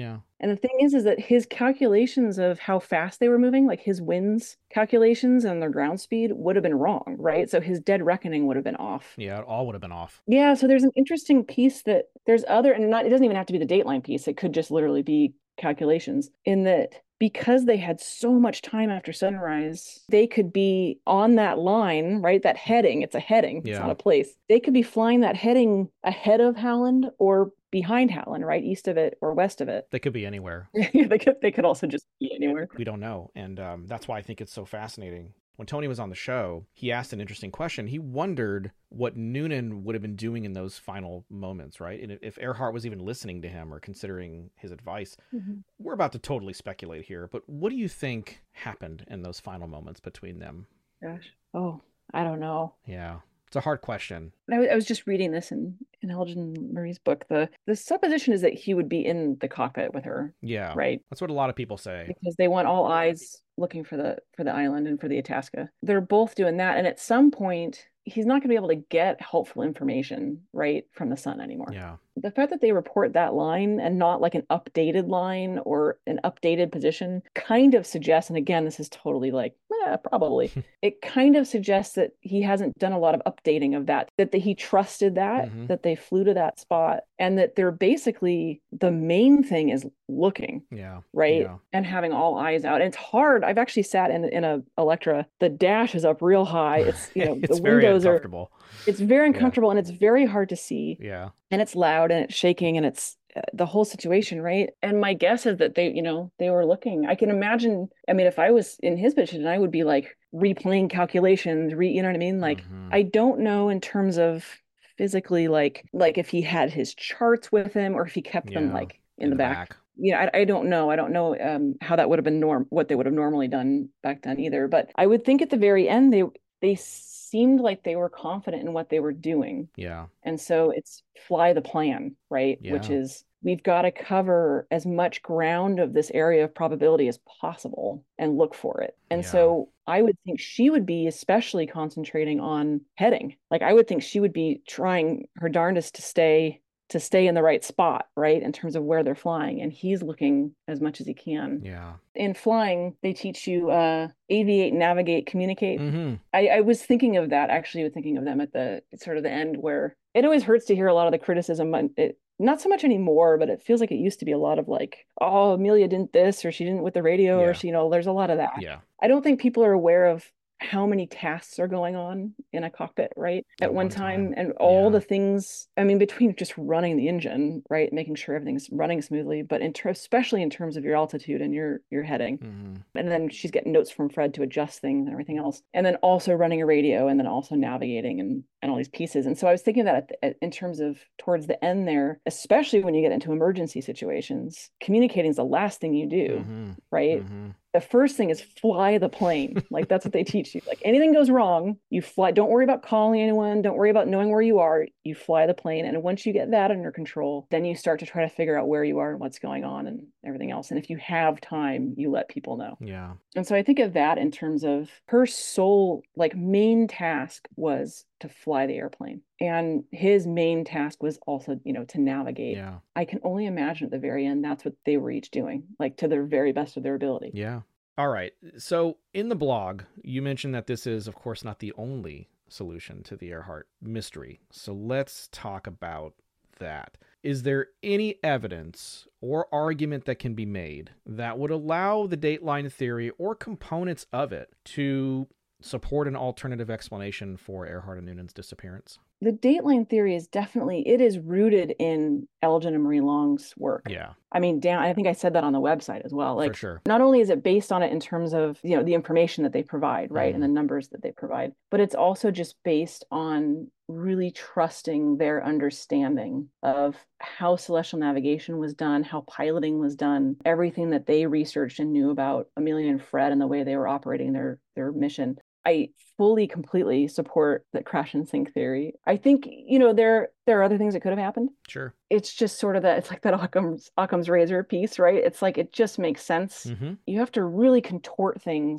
And the thing is, is that his calculations of how fast they were moving, like his winds calculations and their ground speed would have been wrong, right? So his dead reckoning would have been off. Yeah, it all would have been off. Yeah, so there's an interesting piece that there's other, and not, it doesn't even have to be the dateline piece. It could just literally be calculations in that because they had so much time after sunrise, they could be on that line, right? That heading, it's a heading, Yeah. it's not a place. They could be flying that heading ahead of Howland or behind Howland, right? East of it or west of it. They could be anywhere. they could they could also just be anywhere. We don't know. And um, that's why I think it's so fascinating. When Tony was on the show, he asked an interesting question. He wondered what Noonan would have been doing in those final moments, right? And if Earhart was even listening to him or considering his advice. Mm-hmm. We're about to totally speculate here, but what do you think happened in those final moments between them? Gosh. Oh, I don't know. Yeah. It's a hard question. I, I was just reading this in, in Elgin Marie's book. The the supposition is that he would be in the cockpit with her. Yeah. Right. That's what a lot of people say. Because they want all eyes looking for the for the island and for the Itasca. They're both doing that. And at some point, he's not going to be able to get helpful information, right, from the sun anymore. Yeah. The fact that they report that line and not like an updated line or an updated position kind of suggests, and again, this is totally like, yeah, probably, it kind of suggests that he hasn't done a lot of updating of that, that the, he trusted that, mm-hmm. that they flew to that spot, and that they're basically, the main thing is looking, yeah, right, yeah. and having all eyes out. And it's hard. I've actually sat in in a Electra. The dash is up real high. It's, you know, it's the very windows uncomfortable. are. It's very uncomfortable, yeah. and it's very hard to see. Yeah. And it's loud and it's shaking and it's uh, the whole situation, right? And my guess is that they, you know, they were looking. I can imagine. I mean, if I was in his position, I would be like replaying calculations. Re, you know what I mean? Like, mm-hmm. I don't know in terms of physically, like, like if he had his charts with him or if he kept yeah. them like in, in the, the back. back. You know, I, I don't know. I don't know um, how that would have been norm, what they would have normally done back then either. But I would think at the very end, they they seemed like they were confident in what they were doing. Yeah. And so it's fly the plan, right? Yeah. Which is we've got to cover as much ground of this area of probability as possible and look for it. And yeah. so I would think she would be especially concentrating on heading. Like I would think she would be trying her darndest to stay to stay in the right spot, right, in terms of where they're flying. And he's looking as much as he can. Yeah. In flying, they teach you uh, aviate, navigate, communicate. Mm-hmm. I, I was thinking of that, actually, was thinking of them at the sort of the end where it always hurts to hear a lot of the criticism. It, not so much anymore, but it feels like it used to be a lot of like, oh, Amelia didn't this, or she didn't with the radio, yeah. or she, you know, there's a lot of that. Yeah. I don't think people are aware of how many tasks are going on in a cockpit, right? At, At one, one time, time. And all yeah. the things, I mean, between just running the engine, right? Making sure everything's running smoothly, but in ter- especially in terms of your altitude and your, your heading. Mm-hmm. And then she's getting notes from Fred to adjust things and everything else. And then also running a radio and then also navigating and, and all these pieces. And so I was thinking that at the, at, in terms of towards the end there, especially when you get into emergency situations, communicating is the last thing you do, mm-hmm. right? Mm-hmm. The first thing is fly the plane. Like that's what they teach you. Like anything goes wrong, you fly. Don't worry about calling anyone. Don't worry about knowing where you are. You fly the plane. And once you get that under control, then you start to try to figure out where you are and what's going on and everything else. And if you have time, you let people know. Yeah. And so I think of that in terms of her sole, like main task was to fly the airplane. And his main task was also, you know, to navigate. Yeah. I can only imagine at the very end, that's what they were each doing, like to their very best of their ability. Yeah. All right. So in the blog, you mentioned that this is, of course, not the only solution to the Earhart mystery. So let's talk about that. Is there any evidence or argument that can be made that would allow the dateline theory or components of it to support an alternative explanation for Earhart and Noonan's disappearance? The dateline theory is definitely, it is rooted in Elgin and Marie Long's work. Yeah. I mean, Dan, I think I said that on the website as well. Like, for sure. Not only is it based on it in terms of, you know, the information that they provide, right, mm. and the numbers that they provide, but it's also just based on really trusting their understanding of how celestial navigation was done, how piloting was done, everything that they researched and knew about Amelia and Fred and the way they were operating their their mission. I fully, completely support that crash and sink theory. I think, you know, there there are other things that could have happened. Sure. It's just sort of that, it's like that Occam's, Occam's razor piece, right? It's like, it just makes sense. Mm-hmm. You have to really contort things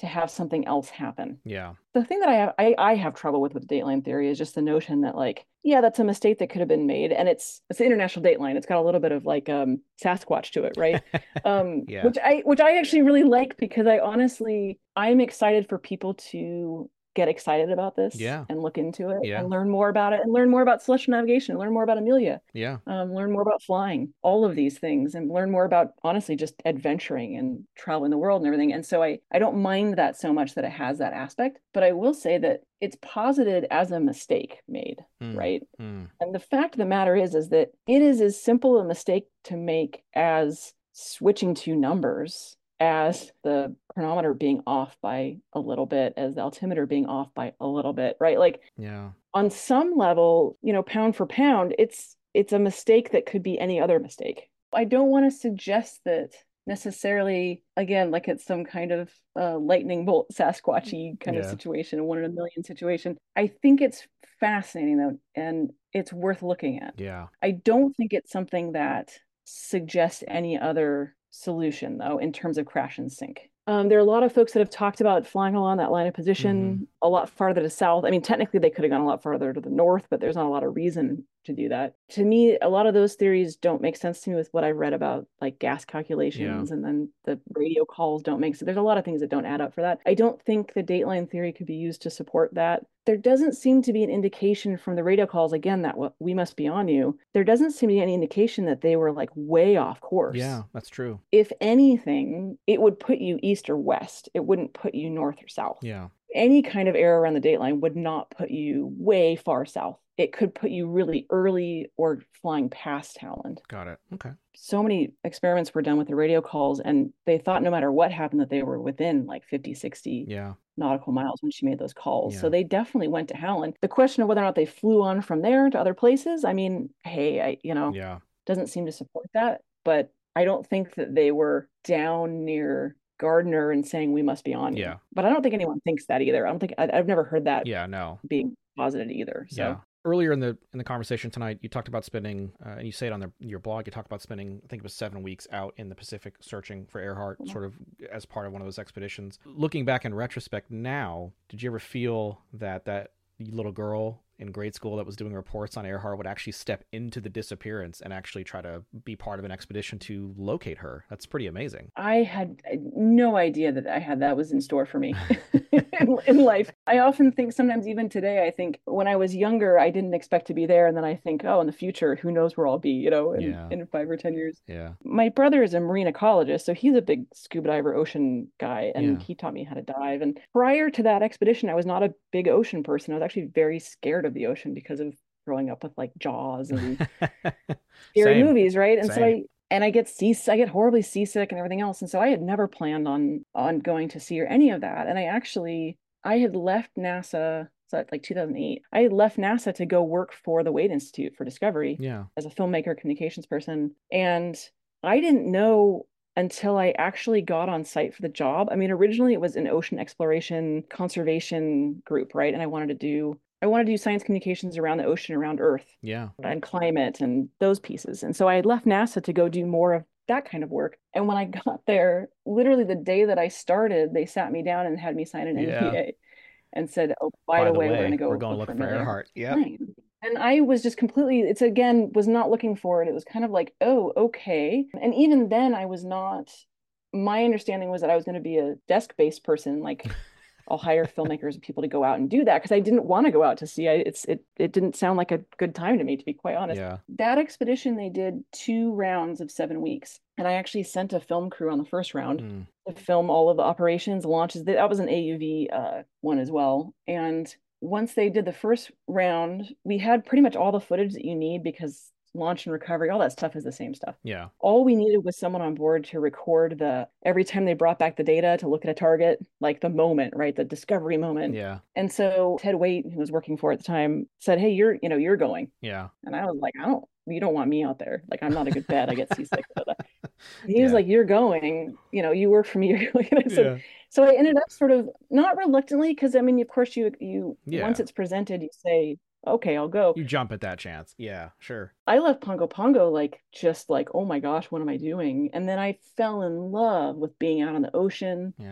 to have something else happen. Yeah. The thing that I have I, I have trouble with with Dateline theory is just the notion that like, yeah, that's a mistake that could have been made. And it's it's the international Dateline. It's got a little bit of like um Sasquatch to it, right? Um, Yeah. which I which I actually really like because I honestly I'm excited for people to get excited about this Yeah. and look into it Yeah. and learn more about it and learn more about celestial navigation, learn more about Amelia, Yeah. um, learn more about flying, all of these things, and learn more about honestly just adventuring and traveling the world and everything. And so I I don't mind that so much that it has that aspect, but I will say that it's posited as a mistake made, Mm. right? Mm. And the fact of the matter is, is that it is as simple a mistake to make as switching two numbers, as the chronometer being off by a little bit, as the altimeter being off by a little bit, right? Like Yeah. on some level, you know, pound for pound, it's it's a mistake that could be any other mistake. I don't want to suggest that necessarily, again, like it's some kind of uh, lightning bolt Sasquatchy kind of Yeah. situation, one in a million situation. I think it's fascinating though, and it's worth looking at. Yeah. I don't think it's something that suggests any other solution though in terms of crash and sink. Um, there are a lot of folks that have talked about flying along that line of position Mhm. a lot farther to south. I mean, technically they could have gone a lot farther to the north, but there's not a lot of reason to do that. To me, a lot of those theories don't make sense to me with what I've read about like gas Yeah. calculations, and then the radio calls don't make sense. There's a lot of things that don't add up for that. I don't think the dateline theory could be used to support that. There doesn't seem to be an indication from the radio calls, again, that what we must be on you. There doesn't seem to be any indication that they were like way off course. Yeah, that's true. If anything, it would put you east or west. It wouldn't put you north or south. Yeah. Any kind of error around the dateline would not put you way far south. It could put you really early or flying past Howland. Got it. Okay. So many experiments were done with the radio calls, and they thought no matter what happened that they were within like fifty, sixty Yeah. nautical miles when she made those calls. Yeah. So they definitely went to Howland. The question of whether or not they flew on from there to other places, I mean, hey, I, you know, Yeah. doesn't seem to support that. But I don't think that they were down near Gardner and saying we must be on you. Yeah. But I don't think anyone thinks that either. I don't think I, I've never heard that Yeah. No. being posited either. So Yeah. Earlier in the in the conversation tonight, you talked about spending, uh, and you say it on the, your blog. You talked about spending, I think it was seven weeks out in the Pacific searching for Earhart, Yeah. sort of as part of one of those expeditions. Looking back in retrospect now, did you ever feel that that little girl in grade school that was doing reports on Earhart would actually step into the disappearance and actually try to be part of an expedition to locate her? That's pretty amazing. I had no idea that I had that was in store for me in, in life. I often think sometimes even today, I think when I was younger, I didn't expect to be there. And then I think, oh, in the future, who knows where I'll be, you know, in, Yeah. in five or ten years. Yeah. My brother is a marine ecologist, so he's a big scuba diver, ocean guy, and Yeah. he taught me how to dive. And prior to that expedition, I was not a big ocean person. I was actually very scared of the ocean because of growing up with like Jaws and scary Same. movies, right? And so Same. I and I get seasick, I get horribly seasick and everything else. And so I had never planned on on going to sea or any of that. And I actually I had left NASA, so that's like two thousand eight. I had left NASA to go work for the Wade Institute for Discovery Yeah. as a filmmaker, communications person. And I didn't know until I actually got on site for the job. I mean, originally it was an ocean exploration conservation group, right? And I wanted to do I wanted to do science communications around the ocean, around Earth Yeah. and climate and those pieces. And so I had left NASA to go do more of that kind of work. And when I got there, literally the day that I started, they sat me down and had me sign an Yeah. N D A and said, "Oh, by, By the the way, we're way, going to go we're going to look look for for Amelia Earhart." Yep. Fine. And I was just completely, it's again, was not looking for it. It was kind of like, oh, okay. And even then, I was not, my understanding was that I was going to be a desk-based person, like I'll hire filmmakers and people to go out and do that because I didn't want to go out to sea. I, it's it it didn't sound like a good time to me, to be quite honest. Yeah. That expedition, they did two rounds of seven weeks, and I actually sent a film crew on the first round Mm. to film all of the operations, launches. That was an A U V uh, one as well. And once they did the first round, we had pretty much all the footage that you need because launch and recovery, all that stuff is the same stuff. Yeah. All we needed was someone on board to record the every time they brought back the data to look at a target, like the moment, right? The discovery moment. Yeah. And so Ted Waite, who was working for at the time, said, "Hey, you're, you know, you're going." Yeah. And I was like, I don't, you don't want me out there. Like, I'm not a good bet. I get seasick. He Yeah. was like, "You're going, you know, you work for me." You're going. And I said, Yeah. so I ended up sort of not reluctantly, because I mean, of course, you you Yeah. once it's presented, you say, "Okay, I'll go." You jump at that chance. Yeah, sure. I left Pongo Pongo like just like, oh my gosh, what am I doing? And then I fell in love with being out on the ocean. Yeah.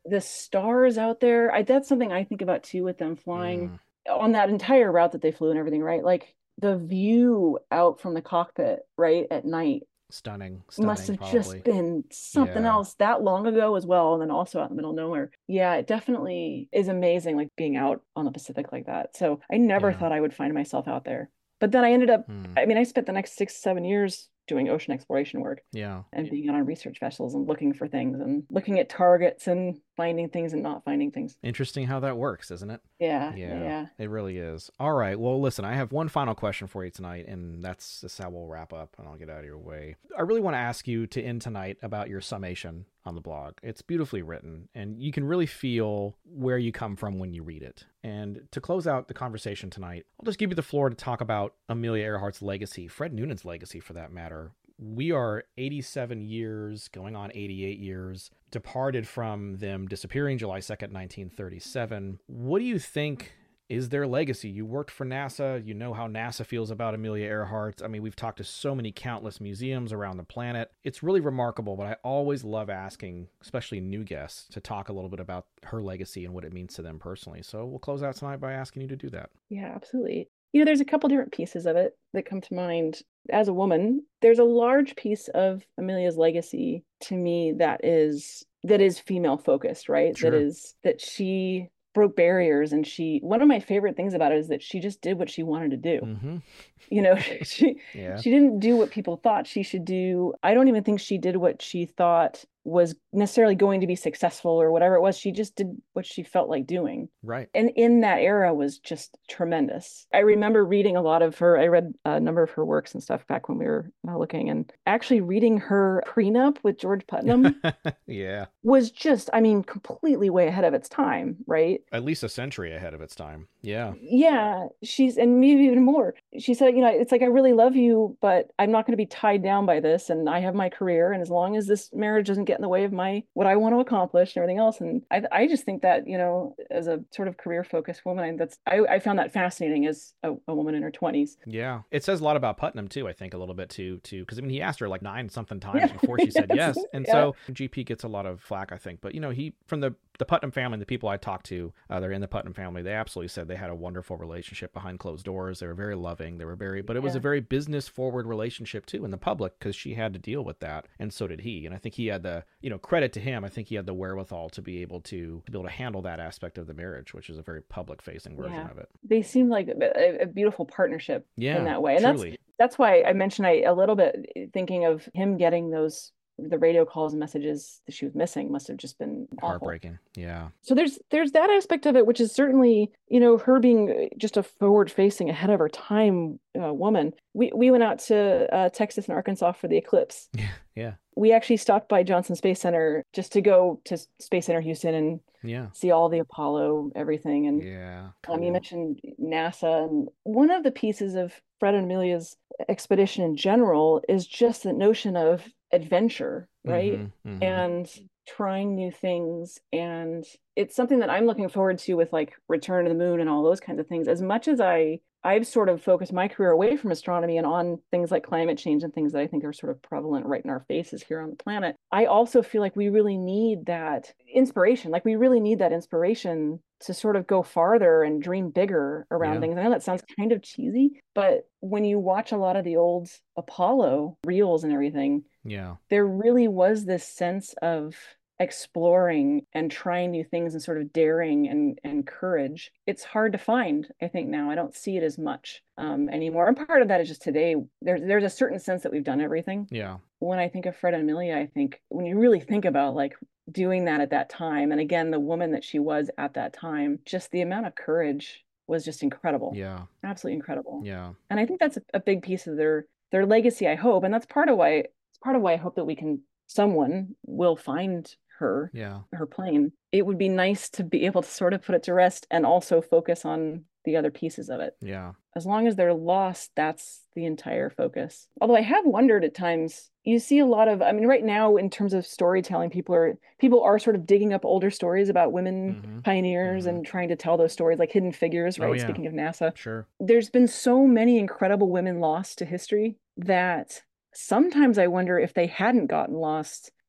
the stars out there, I that's something I think about too with them flying Mm, on that entire route that they flew and everything, right? Like the view out from the cockpit, right, at night stunning, must stunning, have just probably. been something Yeah, else that long ago as well, and then also out in the middle of nowhere. Yeah, it definitely is amazing, like being out on the Pacific like that. So I never yeah. thought I would find myself out there. But then I ended up, Mm, I mean, I spent the next six, seven years doing ocean exploration work yeah. and being out on research vessels and looking for things and looking at targets and finding things and not finding things. Interesting how that works, isn't it? Yeah, Yeah, yeah. it really is. All right. Well, listen, I have one final question for you tonight, and that's, that's how we'll wrap up, and I'll get out of your way. I really want to ask you to end tonight about your summation on the blog. It's beautifully written, and you can really feel where you come from when you read it. And to close out the conversation tonight, I'll just give you the floor to talk about Amelia Earhart's legacy, Fred Noonan's legacy for that matter. We are eighty-seven years, going on eighty-eight years, departed from them disappearing July second, nineteen thirty-seven. What do you think is their legacy? You worked for NASA. You know how NASA feels about Amelia Earhart. I mean, we've talked to so many countless museums around the planet. It's really remarkable, but I always love asking, especially new guests, to talk a little bit about her legacy and what it means to them personally. So we'll close out tonight by asking you to do that. Yeah, absolutely. You know, there's a couple different pieces of it that come to mind. As a woman, there's a large piece of Amelia's legacy to me that is that is female focused, right? That Sure. is that she broke barriers, and she one of my favorite things about it is that she just did what she wanted to do. Mm-hmm. You know, she Yeah. she didn't do what people thought she should do. I don't even think she did what she thought was necessarily going to be successful or whatever it was. She just did what she felt like doing. Right. And in that era was just tremendous. I remember reading a lot of her, I read a number of her works and stuff back when we were uh, looking, and actually reading her prenup with George Putnam Yeah. was just, I mean, completely way ahead of its time, right? At least a century ahead of its time. Yeah. Yeah, she's, and maybe even more. She said, you know, it's like, I really love you, but I'm not going to be tied down by this. And I have my career. And as long as this marriage doesn't get in the way of my, what I want to accomplish and everything else. And I, I just think that, you know, as a sort of career focused woman, I, that's, I, I found that fascinating as a, a woman in her twenties. Yeah. It says a lot about Putnam too, I think, a little bit too, too. Because I mean, he asked her like nine something times Yeah, before she said yes, yes. And yeah, so G P gets a lot of flack, I think. But you know, he from the the Putnam family, the people I talked to, uh, they're in the Putnam family. They absolutely said they had a wonderful relationship behind closed doors. They were very loving. They were very, but it was a yeah, very business forward relationship too in the public because she had to deal with that, and so did he. And I think he had the, you know, credit to him. I think he had the wherewithal to be able to, to be able to handle that aspect of the marriage, which is a very public facing version yeah. of it. They seem like a, a beautiful partnership in Yeah, that way. And that's, truly that's why I mentioned I a little bit thinking of him getting those the radio calls and messages that she was missing must have just been awful. heartbreaking. Yeah, So there's there's that aspect of it, which is certainly, you know, her being just a forward facing, ahead of her time uh, woman. We we went out to uh, Texas and Arkansas for the eclipse. yeah, yeah, We actually stopped by Johnson Space Center just to go to Space Center Houston and yeah, see all the Apollo everything. And yeah. um, you Cool. mentioned NASA, and one of the pieces of Fred and Amelia's expedition in general is just the notion of adventure, right? Mm-hmm. Mm-hmm. And trying new things. And it's something that I'm looking forward to with like Return to the Moon and all those kinds of things. As much as I I've sort of focused my career away from astronomy and on things like climate change and things that I think are sort of prevalent right in our faces here on the planet. I also feel like we really need that inspiration. Like we really need that inspiration to sort of go farther and dream bigger around Yeah, things. I know that sounds kind of cheesy, but when you watch a lot of the old Apollo reels and everything, yeah, there really was this sense of exploring and trying new things and sort of daring and, and courage. It's hard to find, I think now. I don't see it as much um, anymore. And part of that is just today, there's there's a certain sense that we've done everything. yeah, When I think of Fred and Amelia, I think when you really think about like doing that at that time, and again, the woman that she was at that time, just the amount of courage was just incredible, yeah, absolutely incredible. yeah, And I think that's a, a big piece of their their legacy, I hope. And that's part of why it's part of why I hope that we can someone will find her yeah, her plane. It would be nice to be able to sort of put it to rest and also focus on the other pieces of it. yeah, As long as they're lost, that's the entire focus. Although I have wondered at times, you see a lot of, I mean, right now in terms of storytelling, people are people are sort of digging up older stories about women mm-hmm. pioneers Mm-hmm. and trying to tell those stories like Hidden Figures, Oh right? yeah, Speaking of NASA, sure. there's been so many incredible women lost to history that sometimes I wonder if they hadn't gotten lost,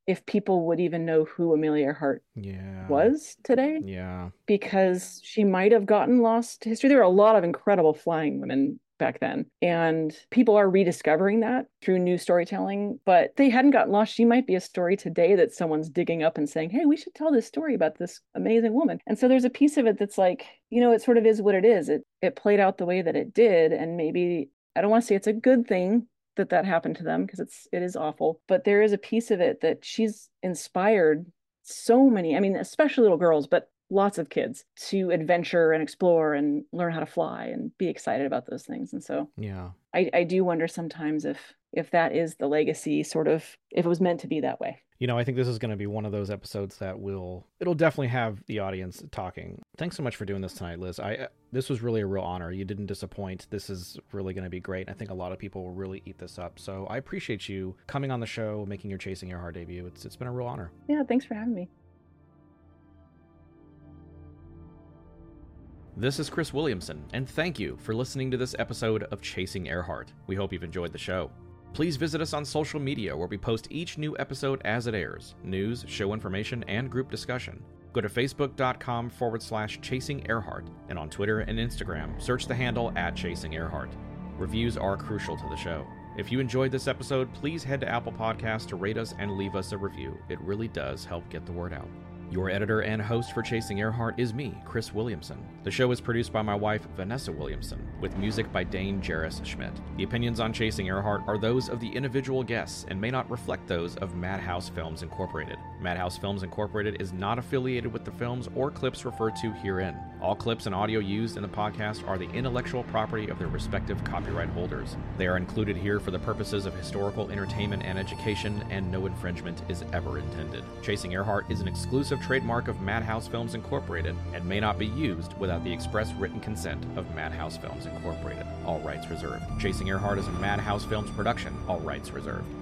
if people would even know who Amelia Earhart Yeah. was today. Yeah. Because she might have gotten lost to history. There were a lot of incredible flying women back then, and people are rediscovering that through new storytelling, but they hadn't gotten lost. She might be a story today that someone's digging up and saying, hey, we should tell this story about this amazing woman. And so there's a piece of it that's like, you know, it sort of is what it is. It it played out the way that it did, and maybe, I don't want to say it's a good thing that that happened to them, because it's it is awful, but there is a piece of it that she's inspired so many, I mean, especially little girls, but lots of kids, to adventure and explore and learn how to fly and be excited about those things. And so Yeah. I, I do wonder sometimes if if that is the legacy, sort of, if it was meant to be that way. You know, I think this is going to be one of those episodes that will, it'll definitely have the audience talking. Thanks so much for doing this tonight, Liz. I This was really a real honor. You didn't disappoint. This is really going to be great. I think a lot of people will really eat this up. So I appreciate you coming on the show, making your Chasing Earhart debut. It's It's been a real honor. Yeah, thanks for having me. This is Chris Williamson, and thank you for listening to this episode of Chasing Earhart. We hope you've enjoyed the show. Please visit us on social media, where we post each new episode as it airs: news, show information, and group discussion. Go to facebook.com forward slash Chasing Earhart, and on Twitter and Instagram, search the handle at Chasing Earhart. Reviews are crucial to the show. If you enjoyed this episode, please head to Apple Podcasts to rate us and leave us a review. It really does help get the word out. Your editor and host for Chasing Earhart is me, Chris Williamson. The show is produced by my wife, Vanessa Williamson, with music by Dane Jarris Schmidt. The opinions on Chasing Earhart are those of the individual guests and may not reflect those of Madhouse Films Incorporated. Madhouse Films Incorporated is not affiliated with the films or clips referred to herein. All clips and audio used in the podcast are the intellectual property of their respective copyright holders. They are included here for the purposes of historical entertainment and education, and no infringement is ever intended. Chasing Earhart is an exclusive trademark of Madhouse Films Incorporated and may not be used without the express written consent of Madhouse Films Incorporated. All rights reserved. Chasing Earhart is a Madhouse Films production. All rights reserved.